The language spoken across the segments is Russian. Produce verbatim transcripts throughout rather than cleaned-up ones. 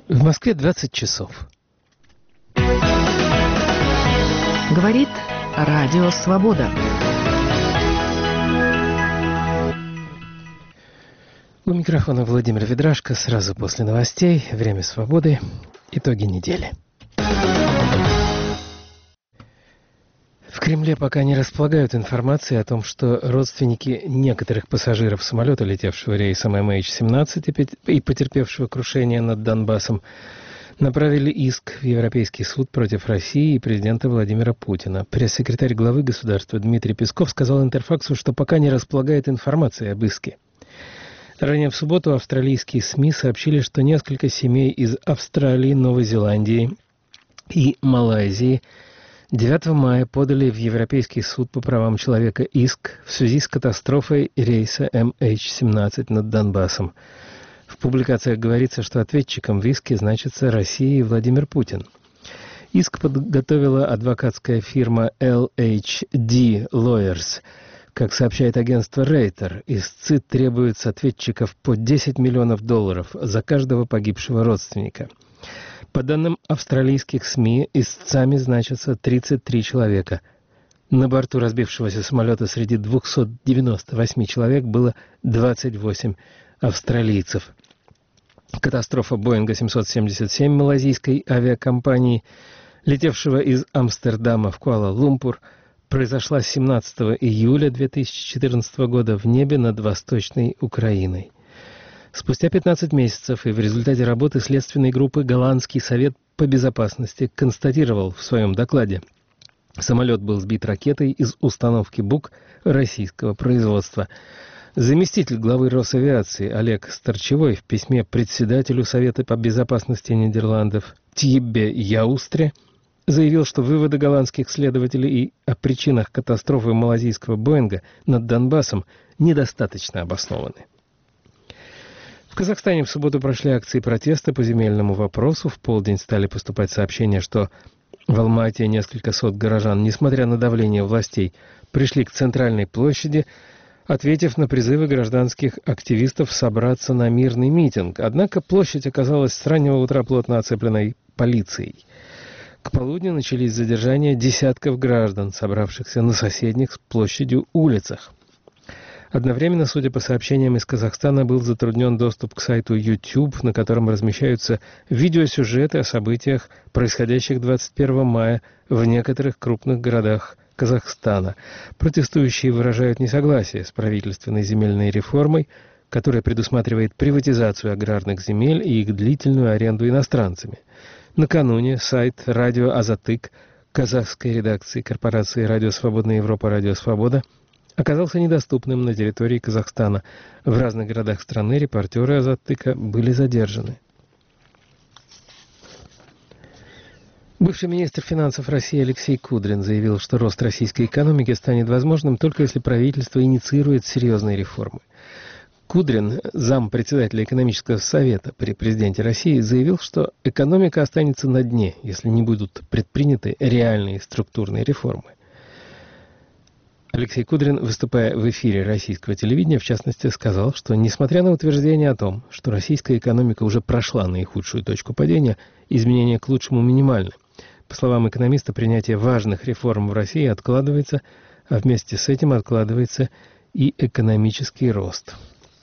В Москве двадцать часов. Говорит Радио Свобода. У микрофона Владимир Ведрашко. Сразу после новостей. Время свободы. Итоги недели. В Кремле пока не располагают информацией о том, что родственники некоторых пассажиров самолета, летевшего рейсом эм эйч семнадцать и потерпевшего крушение над Донбассом, направили иск в Европейский суд против России и президента Владимира Путина. Пресс-секретарь главы государства Дмитрий Песков сказал Интерфаксу, что пока не располагает информацией об иске. Ранее в субботу австралийские СМИ сообщили, что несколько семей из Австралии, Новой Зеландии и Малайзии девятого мая подали в Европейский суд по правам человека иск в связи с катастрофой рейса эм эйч семнадцать над Донбассом. В публикациях говорится, что ответчиком в иске значится Россия и Владимир Путин. Иск подготовила адвокатская фирма эл эйч ди Lawyers. Как сообщает агентство Рейтер, истцы требуют с ответчиков по десять миллионов долларов за каждого погибшего родственника. По данным австралийских СМИ, истцами значатся тридцать три человека. На борту разбившегося самолета среди двухсот девяноста восьми человек было двадцать восемь австралийцев. Катастрофа Боинга семьсот семьдесят семь малайзийской авиакомпании, летевшего из Амстердама в Куала-Лумпур, произошла семнадцатого июля две тысячи четырнадцатого года в небе над Восточной Украиной. Спустя пятнадцать месяцев и в результате работы следственной группы Голландский совет по безопасности констатировал в своем докладе: самолет был сбит ракетой из установки БУК российского производства. Заместитель главы Росавиации Олег Старчевой в письме председателю Совета по безопасности Нидерландов Тьеббе Яустре заявил, что выводы голландских следователей о причинах катастрофы малайзийского Боинга над Донбассом недостаточно обоснованы. В Казахстане в субботу прошли акции протеста по земельному вопросу. В полдень стали поступать сообщения, что в Алма-Ате несколько сот горожан, несмотря на давление властей, пришли к центральной площади, ответив на призывы гражданских активистов собраться на мирный митинг. Однако площадь оказалась с раннего утра плотно оцепленной полицией. К полудню начались задержания десятков граждан, собравшихся на соседних с площадью улицах. Одновременно, судя по сообщениям из Казахстана, был затруднен доступ к сайту YouTube, на котором размещаются видеосюжеты о событиях, происходящих двадцать первого мая в некоторых крупных городах Казахстана. Протестующие выражают несогласие с правительственной земельной реформой, которая предусматривает приватизацию аграрных земель и их длительную аренду иностранцами. Накануне сайт «Радио Азатык» казахской редакции корпорации «Радио Свободная Европа», «Радио Свобода» оказался недоступным на территории Казахстана. В разных городах страны репортеры Азатыка были задержаны. Бывший министр финансов России Алексей Кудрин заявил, что рост российской экономики станет возможным только если правительство инициирует серьезные реформы. Кудрин, зампредседателя экономического совета при президенте России, заявил, что экономика останется на дне, если не будут предприняты реальные структурные реформы. Алексей Кудрин, выступая в эфире российского телевидения, в частности, сказал, что, несмотря на утверждение о том, что российская экономика уже прошла наихудшую точку падения, изменения к лучшему минимальны. По словам экономиста, принятие важных реформ в России откладывается, а вместе с этим откладывается и экономический рост.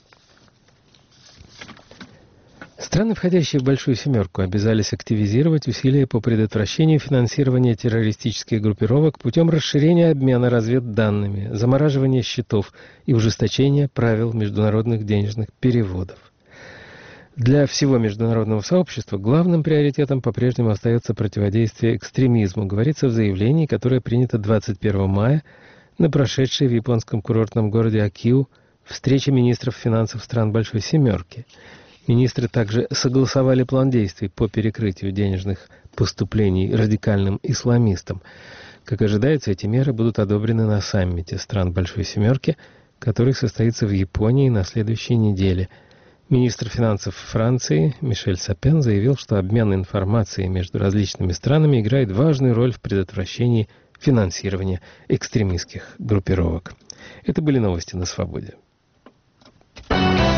Страны, входящие в Большую Семерку, обязались активизировать усилия по предотвращению финансирования террористических группировок путем расширения обмена разведданными, замораживания счетов и ужесточения правил международных денежных переводов. Для всего международного сообщества главным приоритетом по-прежнему остается противодействие экстремизму, говорится в заявлении, которое принято двадцать первого мая на прошедшей в японском курортном городе Акиу встрече министров финансов стран Большой Семерки. Министры также согласовали план действий по перекрытию денежных поступлений радикальным исламистам. Как ожидается, эти меры будут одобрены на саммите стран Большой Семерки, который состоится в Японии на следующей неделе. Министр финансов Франции Мишель Сапен заявил, что обмен информацией между различными странами играет важную роль в предотвращении финансирования экстремистских группировок. Это были новости на Свободе.